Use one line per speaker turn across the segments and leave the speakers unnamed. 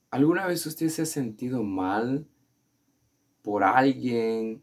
¿Alguna vez usted se ha sentido mal por alguien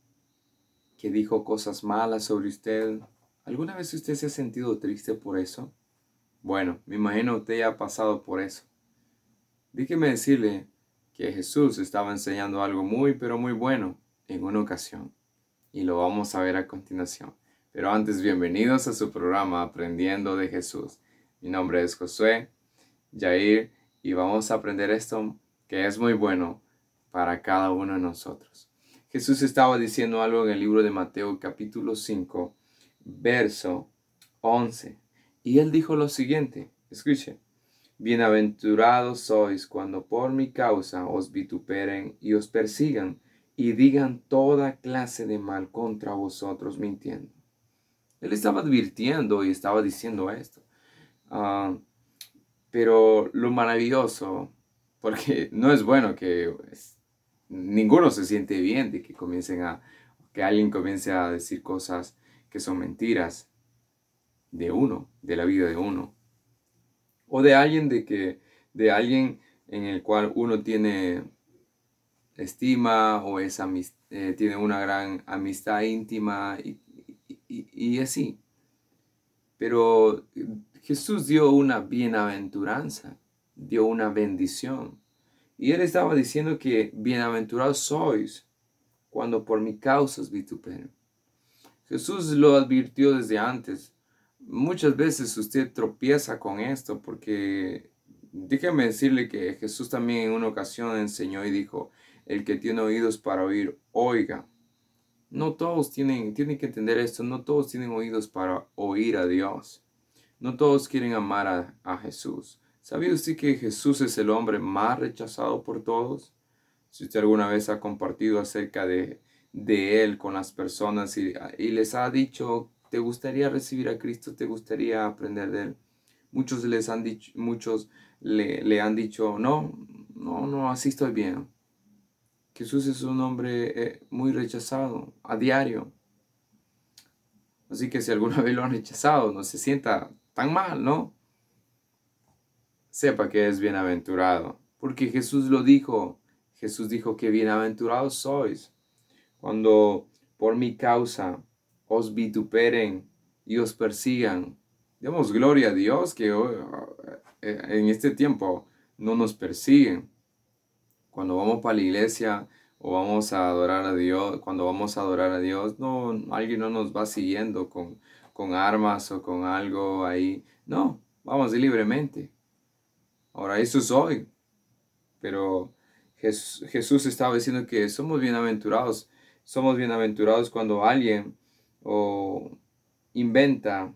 que dijo cosas malas sobre usted? ¿Alguna vez usted se ha sentido triste por eso? Bueno, me imagino usted ya ha pasado por eso. Déjeme decirle que Jesús estaba enseñando algo muy, pero muy bueno en una ocasión, y lo vamos a ver a continuación. Pero antes, bienvenidos a su programa Aprendiendo de Jesús. Mi nombre es Josué Jair, y vamos a aprender esto que es muy bueno para cada uno de nosotros. Jesús estaba diciendo algo en el libro de Mateo capítulo 5, verso 11. Y él dijo lo siguiente, escuche: bienaventurados sois cuando por mi causa os vituperen y os persigan y digan toda clase de mal contra vosotros mintiendo. Él estaba advirtiendo y estaba diciendo esto. Ah, pero lo maravilloso, porque no es bueno que ninguno se siente bien de que que alguien comience a decir cosas que son mentiras de uno, de la vida de uno, o de alguien de alguien en el cual uno tiene estima o tiene una gran amistad íntima y así. Pero Jesús dio una bienaventuranza, dio una bendición. Y él estaba diciendo que bienaventurados sois cuando por mi causa os vituperen. Jesús lo advirtió desde antes. Muchas veces usted tropieza con esto porque déjeme decirle que Jesús también en una ocasión enseñó y dijo: el que tiene oídos para oír, oiga. No todos tienen que entender esto, no todos tienen oídos para oír a Dios. No todos quieren amar a Jesús. ¿Sabía usted que Jesús es el hombre más rechazado por todos? Si usted alguna vez ha compartido acerca de Él con las personas y les ha dicho: ¿te gustaría recibir a Cristo? ¿Te gustaría aprender de Él? Muchos le han dicho: no, no, no, así estoy bien. Jesús es un hombre muy rechazado a diario. Así que si alguna vez lo han rechazado, no se sienta tan mal, ¿no? Sepa que es bienaventurado, porque Jesús lo dijo. Jesús dijo que bienaventurados sois cuando por mi causa os vituperen y os persigan. Demos gloria a Dios que en este tiempo no nos persiguen. Cuando vamos para la iglesia o vamos a adorar a Dios, cuando vamos a adorar a Dios, no, alguien no nos va siguiendo con armas o con algo ahí. No, vamos libremente. Ahora, eso es hoy, pero Jesús estaba diciendo que somos bienaventurados cuando alguien o inventa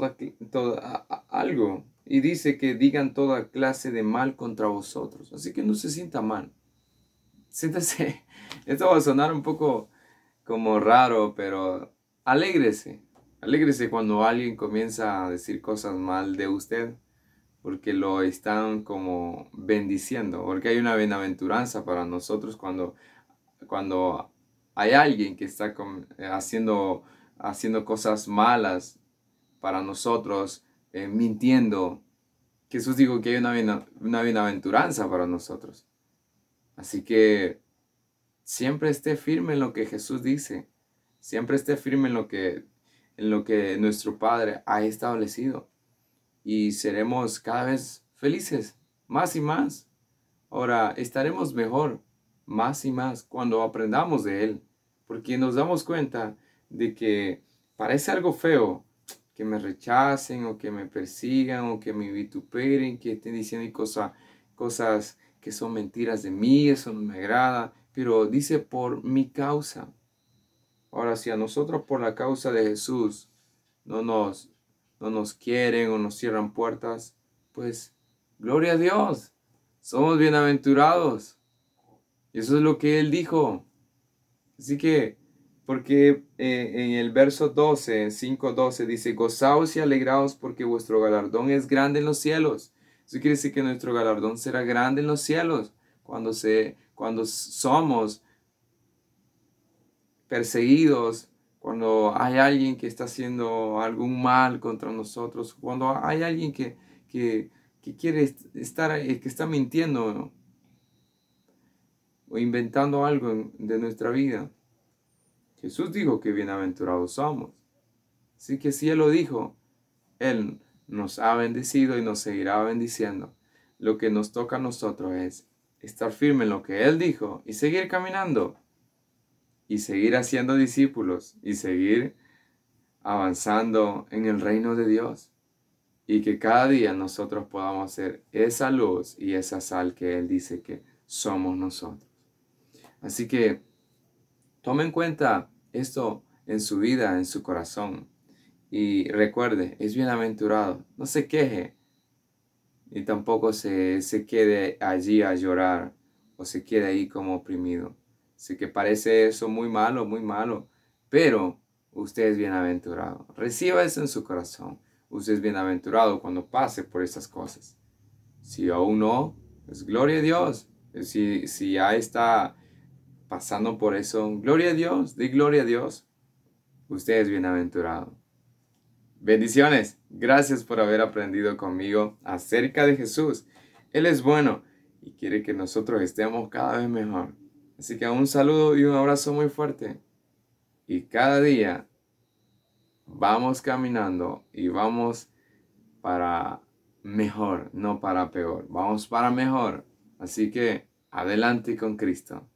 algo y dice que digan toda clase de mal contra vosotros. Así que no se sienta mal. Siéntase, esto va a sonar un poco como raro, pero alégrese. Alégrese cuando alguien comienza a decir cosas mal de usted, porque lo están como bendiciendo, porque hay una bienaventuranza para nosotros cuando hay alguien que está haciendo cosas malas para nosotros, mintiendo. Jesús dijo que hay una bienaventuranza para nosotros. Así que siempre esté firme en lo que Jesús dice. Siempre esté firme en lo que nuestro Padre ha establecido. Y seremos cada vez felices, más y más. Ahora, estaremos mejor, más y más, cuando aprendamos de Él. Porque nos damos cuenta de que parece algo feo que me rechacen o que me persigan o que me vituperen, que estén diciendo cosas que son mentiras de mí. Eso no me agrada. Pero dice por mi causa. Ahora, si a nosotros por la causa de Jesús no nos, no nos quieren o nos cierran puertas, pues gloria a Dios, somos bienaventurados. Y eso es lo que Él dijo. Así que, porque en el verso 12, 5:12 dice: gozaos y alegraos porque vuestro galardón es grande en los cielos. Eso quiere decir que nuestro galardón será grande en los cielos cuando somos perseguidos, cuando hay alguien que está haciendo algún mal contra nosotros, cuando hay alguien que quiere estar, que está mintiendo, ¿no? o inventando algo de nuestra vida. Jesús dijo que bienaventurados somos. Así que si Él lo dijo, Él nos ha bendecido y nos seguirá bendiciendo. Lo que nos toca a nosotros es estar firme en lo que Él dijo y seguir caminando y seguir haciendo discípulos y seguir avanzando en el reino de Dios. Y que cada día nosotros podamos ser esa luz y esa sal que Él dice que somos nosotros. Así que tome en cuenta esto en su vida, en su corazón. Y recuerde, es bienaventurado. No se queje y tampoco se quede allí a llorar o se quede ahí como oprimido. Sé que parece eso muy malo, pero usted es bienaventurado. Reciba eso en su corazón. Usted es bienaventurado cuando pase por esas cosas. Si aún no, pues gloria a Dios. Si ya está pasando por eso, gloria a Dios, di gloria a Dios. Usted es bienaventurado. Bendiciones. Gracias por haber aprendido conmigo acerca de Jesús. Él es bueno y quiere que nosotros estemos cada vez mejor. Así que un saludo y un abrazo muy fuerte. Y cada día vamos caminando y vamos para mejor, no para peor. Vamos para mejor. Así que adelante con Cristo.